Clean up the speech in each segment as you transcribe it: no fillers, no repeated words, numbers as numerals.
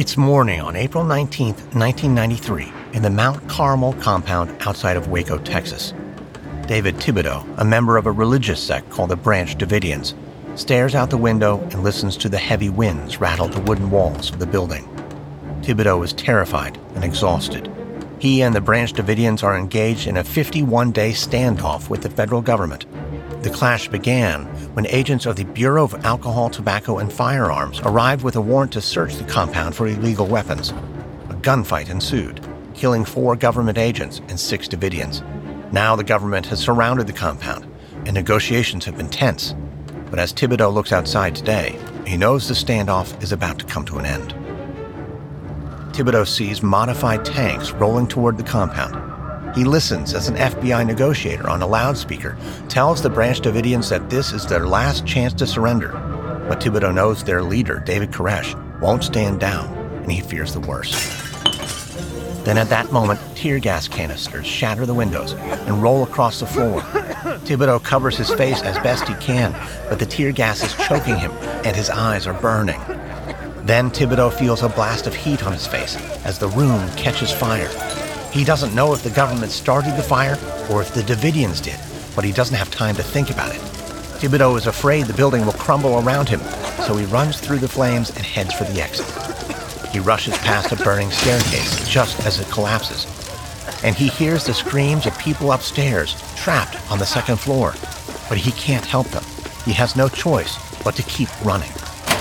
It's morning on April 19, 1993, in the Mount Carmel compound outside of Waco, Texas. David Thibodeau, a member of a religious sect called the Branch Davidians, stares out the window and listens to the heavy winds rattle the wooden walls of the building. Thibodeau is terrified and exhausted. He and the Branch Davidians are engaged in a 51-day standoff with the federal government. The clash began when agents of the Bureau of Alcohol, Tobacco, and Firearms arrived with a warrant to search the compound for illegal weapons. A gunfight ensued, killing 4 government agents and 6 Davidians. Now the government has surrounded the compound, and negotiations have been tense. But as Thibodeau looks outside today, he knows the standoff is about to come to an end. Thibodeau sees modified tanks rolling toward the compound. He listens as an FBI negotiator on a loudspeaker tells the Branch Davidians that this is their last chance to surrender. But Thibodeau knows their leader, David Koresh, won't stand down, and he fears the worst. Then at that moment, tear gas canisters shatter the windows and roll across the floor. Thibodeau covers his face as best he can, but the tear gas is choking him, and his eyes are burning. Then Thibodeau feels a blast of heat on his face as the room catches fire. He doesn't know if the government started the fire or if the Davidians did, but he doesn't have time to think about it. Thibodeau is afraid the building will crumble around him, so he runs through the flames and heads for the exit. He rushes past a burning staircase just as it collapses, and he hears the screams of people upstairs, trapped on the second floor. But he can't help them. He has no choice but to keep running.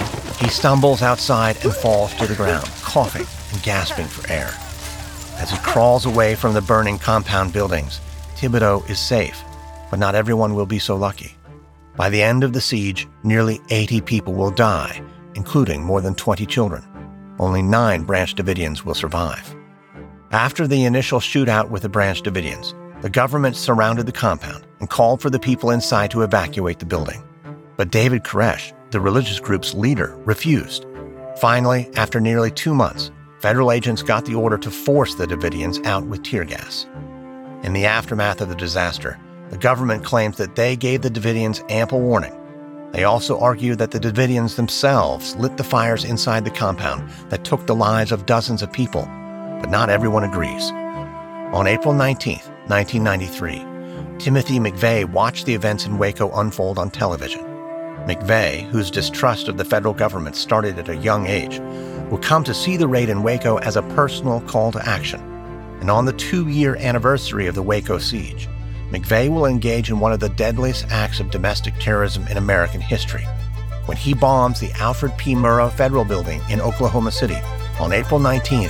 He stumbles outside and falls to the ground, coughing and gasping for air. As he crawls away from the burning compound buildings, Thibodeau is safe, but not everyone will be so lucky. By the end of the siege, nearly 80 people will die, including more than 20 children. Only 9 Branch Davidians will survive. After the initial shootout with the Branch Davidians, the government surrounded the compound and called for the people inside to evacuate the building. But David Koresh, the religious group's leader, refused. Finally, after nearly 2 months, federal agents got the order to force the Davidians out with tear gas. In the aftermath of the disaster, the government claims that they gave the Davidians ample warning. They also argue that the Davidians themselves lit the fires inside the compound that took the lives of dozens of people, but not everyone agrees. On April 19, 1993, Timothy McVeigh watched the events in Waco unfold on television. McVeigh, whose distrust of the federal government started at a young age, will come to see the raid in Waco as a personal call to action. And on the 2-year anniversary of the Waco siege, McVeigh will engage in one of the deadliest acts of domestic terrorism in American history, when he bombs the Alfred P. Murrah Federal Building in Oklahoma City on April 19,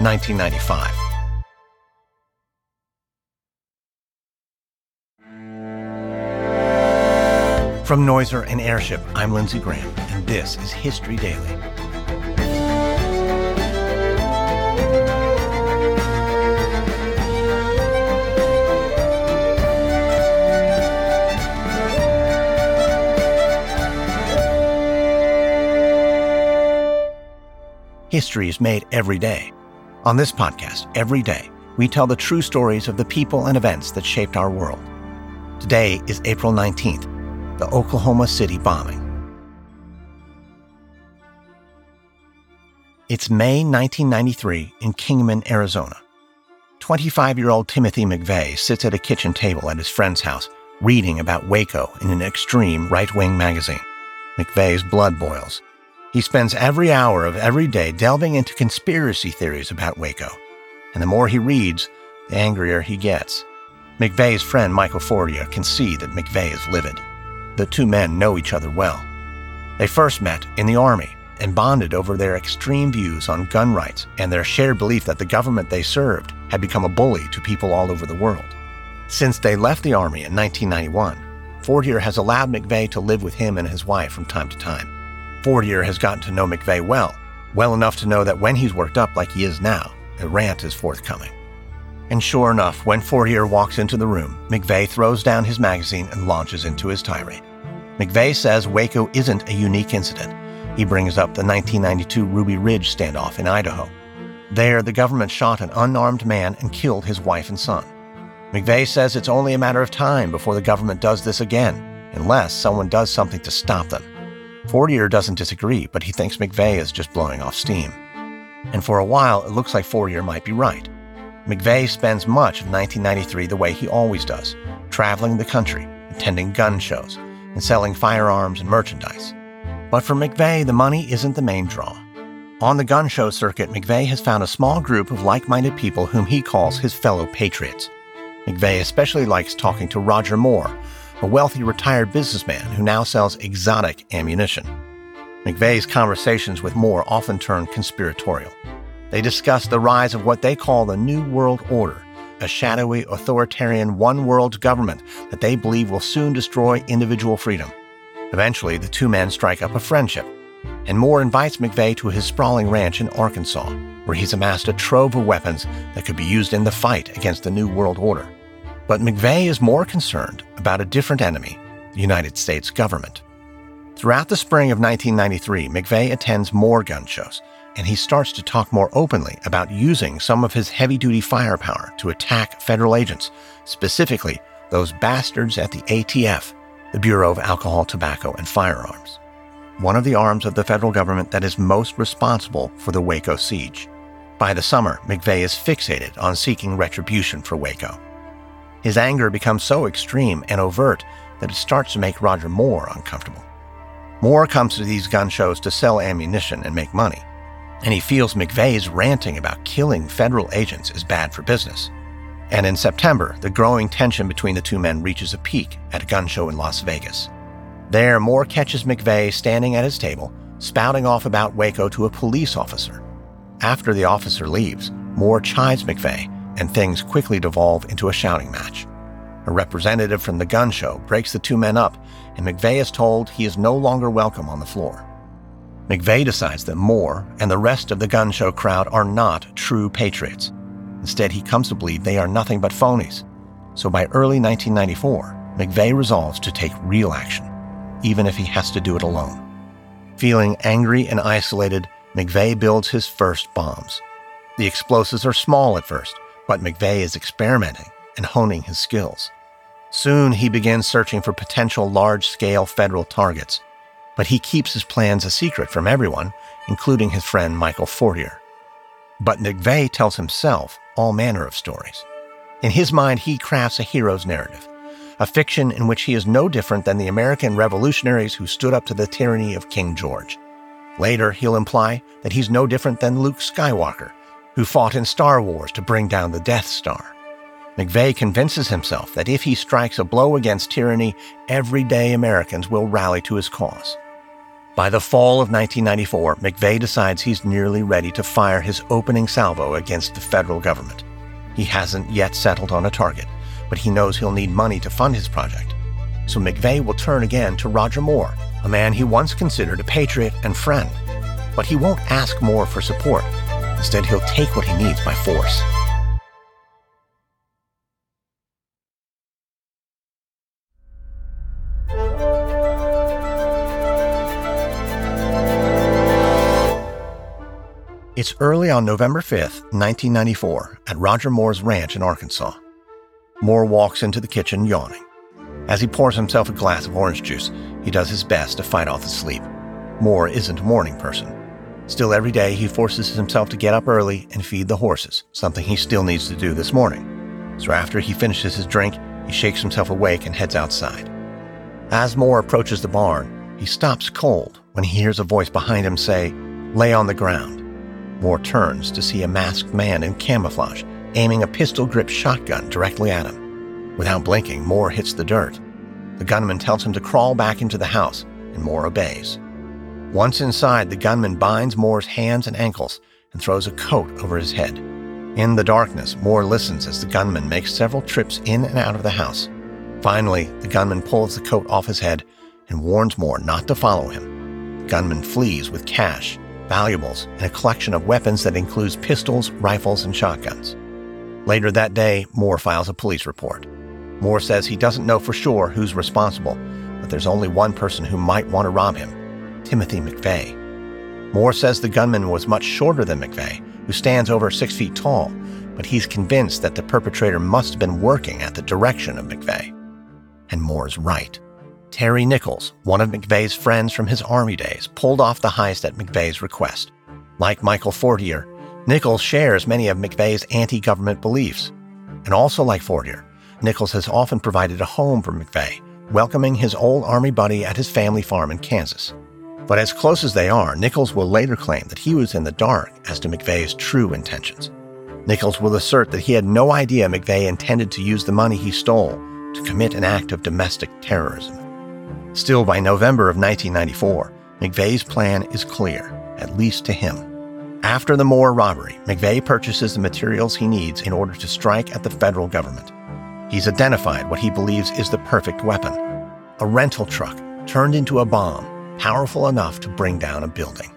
1995. From Noiser and Airship, I'm Lindsey Graham, and this is History Daily. History is made every day. On this podcast, every day, we tell the true stories of the people and events that shaped our world. Today is April 19th, the Oklahoma City bombing. It's May 1993 in Kingman, Arizona. 25-year-old Timothy McVeigh sits at a kitchen table at his friend's house, reading about Waco in an extreme right-wing magazine. McVeigh's blood boils. He spends every hour of every day delving into conspiracy theories about Waco. And the more he reads, the angrier he gets. McVeigh's friend Michael Fortier can see that McVeigh is livid. The two men know each other well. They first met in the Army and bonded over their extreme views on gun rights and their shared belief that the government they served had become a bully to people all over the world. Since they left the Army in 1991, Fortier has allowed McVeigh to live with him and his wife from time to time. Fortier has gotten to know McVeigh well enough to know that when he's worked up like he is now, a rant is forthcoming. And sure enough, when Fortier walks into the room, McVeigh throws down his magazine and launches into his tirade. McVeigh says Waco isn't a unique incident. He brings up the 1992 Ruby Ridge standoff in Idaho. There, the government shot an unarmed man and killed his wife and son. McVeigh says it's only a matter of time before the government does this again, unless someone does something to stop them. Fortier doesn't disagree, but he thinks McVeigh is just blowing off steam. And for a while, it looks like Fortier might be right. McVeigh spends much of 1993 the way he always does, traveling the country, attending gun shows, and selling firearms and merchandise. But for McVeigh, the money isn't the main draw. On the gun show circuit, McVeigh has found a small group of like-minded people whom he calls his fellow patriots. McVeigh especially likes talking to Roger Moore, a wealthy retired businessman who now sells exotic ammunition. McVeigh's conversations with Moore often turn conspiratorial. They discuss the rise of what they call the New World Order, a shadowy, authoritarian one-world government that they believe will soon destroy individual freedom. Eventually, the two men strike up a friendship, and Moore invites McVeigh to his sprawling ranch in Arkansas, where he's amassed a trove of weapons that could be used in the fight against the New World Order. But McVeigh is more concerned about a different enemy, the United States government. Throughout the spring of 1993, McVeigh attends more gun shows, and he starts to talk more openly about using some of his heavy-duty firepower to attack federal agents, specifically those bastards at the ATF, the Bureau of Alcohol, Tobacco, and Firearms, one of the arms of the federal government that is most responsible for the Waco siege. By the summer, McVeigh is fixated on seeking retribution for Waco. His anger becomes so extreme and overt that it starts to make Roger Moore uncomfortable. Moore comes to these gun shows to sell ammunition and make money, and he feels McVeigh's ranting about killing federal agents is bad for business. And in September, the growing tension between the two men reaches a peak at a gun show in Las Vegas. There, Moore catches McVeigh standing at his table, spouting off about Waco to a police officer. After the officer leaves, Moore chides McVeigh, and things quickly devolve into a shouting match. A representative from the gun show breaks the two men up, and McVeigh is told he is no longer welcome on the floor. McVeigh decides that Moore and the rest of the gun show crowd are not true patriots. Instead, he comes to believe they are nothing but phonies. So by early 1994, McVeigh resolves to take real action, even if he has to do it alone. Feeling angry and isolated, McVeigh builds his first bombs. The explosives are small at first, but McVeigh is experimenting and honing his skills. Soon, he begins searching for potential large-scale federal targets, but he keeps his plans a secret from everyone, including his friend Michael Fortier. But McVeigh tells himself all manner of stories. In his mind, he crafts a hero's narrative, a fiction in which he is no different than the American revolutionaries who stood up to the tyranny of King George. Later, he'll imply that he's no different than Luke Skywalker, who fought in Star Wars to bring down the Death Star. McVeigh convinces himself that if he strikes a blow against tyranny, everyday Americans will rally to his cause. By the fall of 1994, McVeigh decides he's nearly ready to fire his opening salvo against the federal government. He hasn't yet settled on a target, but he knows he'll need money to fund his project. So McVeigh will turn again to Roger Moore, a man he once considered a patriot and friend. But he won't ask Moore for support. Instead, he'll take what he needs by force. It's early on November 5th, 1994, at Roger Moore's ranch in Arkansas. Moore walks into the kitchen yawning. As he pours himself a glass of orange juice, he does his best to fight off the sleep. Moore isn't a morning person. Still, every day he forces himself to get up early and feed the horses, something he still needs to do this morning. So after he finishes his drink, he shakes himself awake and heads outside. As Moore approaches the barn, he stops cold when he hears a voice behind him say, "Lay on the ground." Moore turns to see a masked man in camouflage, aiming a pistol-gripped shotgun directly at him. Without blinking, Moore hits the dirt. The gunman tells him to crawl back into the house, and Moore obeys. Once inside, the gunman binds Moore's hands and ankles and throws a coat over his head. In the darkness, Moore listens as the gunman makes several trips in and out of the house. Finally, the gunman pulls the coat off his head and warns Moore not to follow him. The gunman flees with cash, valuables, and a collection of weapons that includes pistols, rifles, and shotguns. Later that day, Moore files a police report. Moore says he doesn't know for sure who's responsible, but there's only one person who might want to rob him: Timothy McVeigh. Moore says the gunman was much shorter than McVeigh, who stands over 6 feet tall, but he's convinced that the perpetrator must have been working at the direction of McVeigh. And Moore's right. Terry Nichols, one of McVeigh's friends from his Army days, pulled off the heist at McVeigh's request. Like Michael Fortier, Nichols shares many of McVeigh's anti-government beliefs. And also like Fortier, Nichols has often provided a home for McVeigh, welcoming his old Army buddy at his family farm in Kansas. But as close as they are, Nichols will later claim that he was in the dark as to McVeigh's true intentions. Nichols will assert that he had no idea McVeigh intended to use the money he stole to commit an act of domestic terrorism. Still, by November of 1994, McVeigh's plan is clear, at least to him. After the Moore robbery, McVeigh purchases the materials he needs in order to strike at the federal government. He's identified what he believes is the perfect weapon, a rental truck turned into a bomb, powerful enough to bring down a building.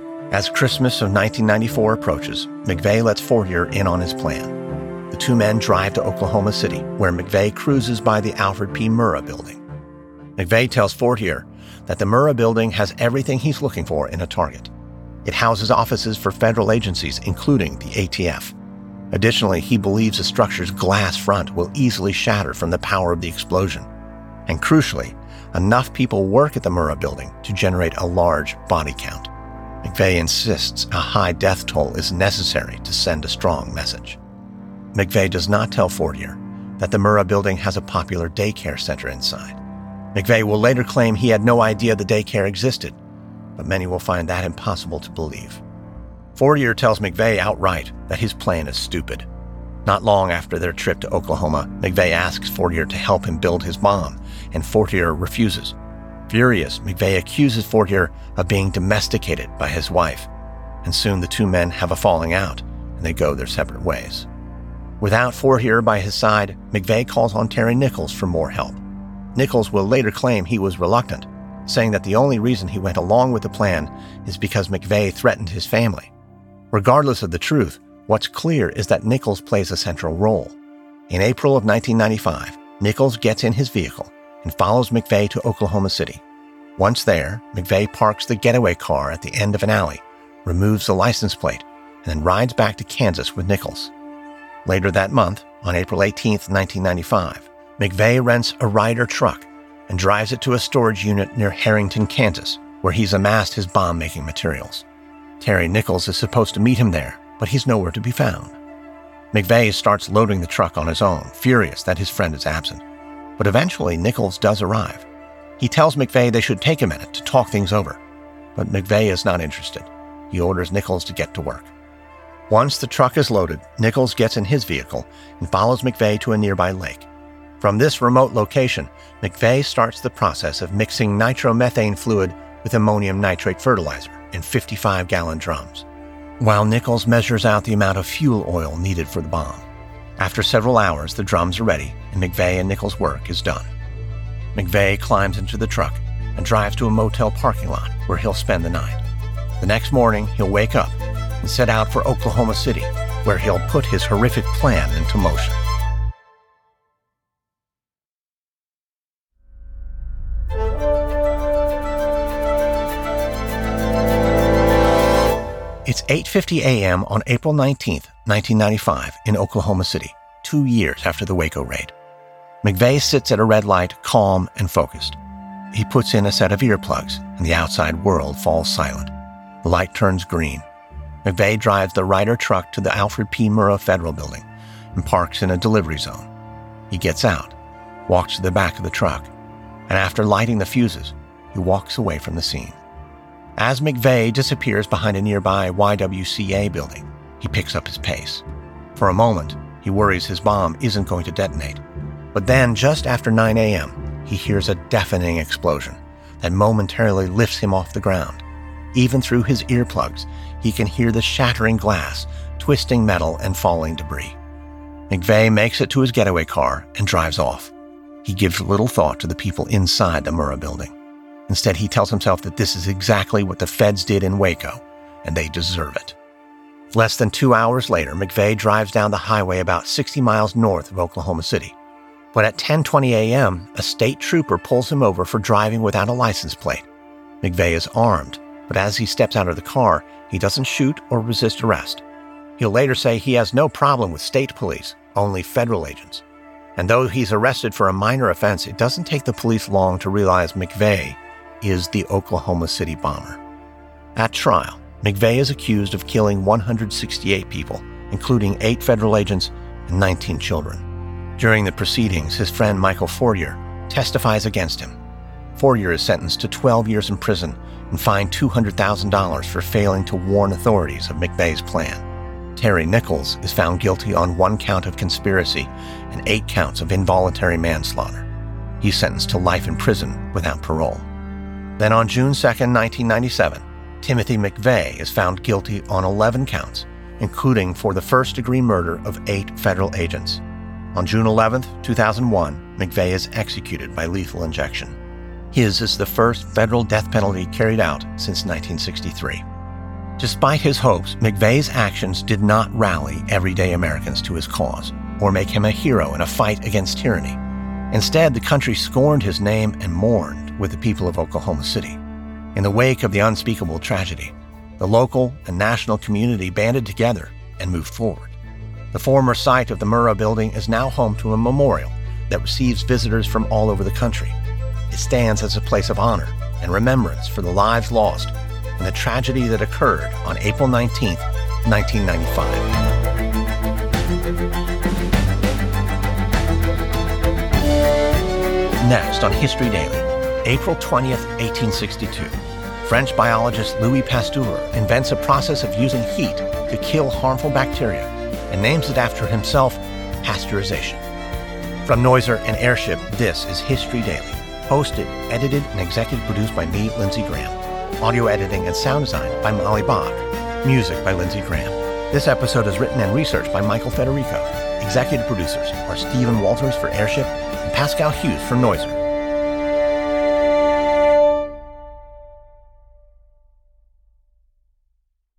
As Christmas of 1994 approaches, McVeigh lets Fortier in on his plan. The two men drive to Oklahoma City, where McVeigh cruises by the Alfred P. Murrah building. McVeigh tells Fortier that the Murrah building has everything he's looking for in a target. It houses offices for federal agencies, including the ATF. Additionally, he believes the structure's glass front will easily shatter from the power of the explosion. And crucially, enough people work at the Murrah building to generate a large body count. McVeigh insists a high death toll is necessary to send a strong message. McVeigh does not tell Fortier that the Murrah building has a popular daycare center inside. McVeigh will later claim he had no idea the daycare existed, but many will find that impossible to believe. Fortier tells McVeigh outright that his plan is stupid. Not long after their trip to Oklahoma, McVeigh asks Fortier to help him build his bomb, and Fortier refuses. Furious, McVeigh accuses Fortier of being domesticated by his wife, and soon the two men have a falling out, and they go their separate ways. Without Fortier by his side, McVeigh calls on Terry Nichols for more help. Nichols will later claim he was reluctant, saying that the only reason he went along with the plan is because McVeigh threatened his family. Regardless of the truth, what's clear is that Nichols plays a central role. In April of 1995, Nichols gets in his vehicle and follows McVeigh to Oklahoma City. Once there, McVeigh parks the getaway car at the end of an alley, removes the license plate, and then rides back to Kansas with Nichols. Later that month, on April 18, 1995, McVeigh rents a Ryder truck and drives it to a storage unit near Harrington, Kansas, where he's amassed his bomb-making materials. Terry Nichols is supposed to meet him there, but he's nowhere to be found. McVeigh starts loading the truck on his own, furious that his friend is absent. But eventually, Nichols does arrive. He tells McVeigh they should take a minute to talk things over, but McVeigh is not interested. He orders Nichols to get to work. Once the truck is loaded, Nichols gets in his vehicle and follows McVeigh to a nearby lake. From this remote location, McVeigh starts the process of mixing nitromethane fluid with ammonium nitrate fertilizer in 55-gallon drums, while Nichols measures out the amount of fuel oil needed for the bomb. After several hours, the drums are ready, and McVeigh and Nichols' work is done. McVeigh climbs into the truck and drives to a motel parking lot where he'll spend the night. The next morning, he'll wake up and set out for Oklahoma City, where he'll put his horrific plan into motion. It's 8:50 a.m. on April 19, 1995, in Oklahoma City, 2 years after the Waco raid. McVeigh sits at a red light, calm and focused. He puts in a set of earplugs, and the outside world falls silent. The light turns green. McVeigh drives the Ryder truck to the Alfred P. Murrah Federal Building and parks in a delivery zone. He gets out, walks to the back of the truck, and after lighting the fuses, he walks away from the scene. As McVeigh disappears behind a nearby YWCA building, he picks up his pace. For a moment, he worries his bomb isn't going to detonate. But then, just after 9 a.m., he hears a deafening explosion that momentarily lifts him off the ground. Even through his earplugs, he can hear the shattering glass, twisting metal, and falling debris. McVeigh makes it to his getaway car and drives off. He gives little thought to the people inside the Murrah building. Instead, he tells himself that this is exactly what the feds did in Waco, and they deserve it. Less than 2 hours later, McVeigh drives down the highway about 60 miles north of Oklahoma City. But at 10:20 a.m., a state trooper pulls him over for driving without a license plate. McVeigh is armed, but as he steps out of the car, he doesn't shoot or resist arrest. He'll later say he has no problem with state police, only federal agents. And though he's arrested for a minor offense, it doesn't take the police long to realize McVeigh is the Oklahoma City bomber. At trial, McVeigh is accused of killing 168 people, including 8 federal agents and 19 children. During the proceedings, his friend Michael Fortier testifies against him. Fortier is sentenced to 12 years in prison and fined $200,000 for failing to warn authorities of McVeigh's plan. Terry Nichols is found guilty on 1 count of conspiracy and 8 counts of involuntary manslaughter. He's sentenced to life in prison without parole. Then on June 2, 1997, Timothy McVeigh is found guilty on 11 counts, including for the first-degree murder of 8 federal agents. On June 11, 2001, McVeigh is executed by lethal injection. His is the first federal death penalty carried out since 1963. Despite his hopes, McVeigh's actions did not rally everyday Americans to his cause or make him a hero in a fight against tyranny. Instead, the country scorned his name and mourned with the people of Oklahoma City. In the wake of the unspeakable tragedy, the local and national community banded together and moved forward. The former site of the Murrah Building is now home to a memorial that receives visitors from all over the country. It stands as a place of honor and remembrance for the lives lost in the tragedy that occurred on April 19, 1995. Next on History Daily, April 20th, 1862. French biologist Louis Pasteur invents a process of using heat to kill harmful bacteria and names it after himself, pasteurization. From Noiser and Airship, this is History Daily. Hosted, edited, and executive produced by me, Lindsey Graham. Audio editing and sound design by Molly Bach. Music by Lindsey Graham. This episode is written and researched by Michael Federico. Executive producers are Stephen Walters for Airship and Pascal Hughes for Noiser.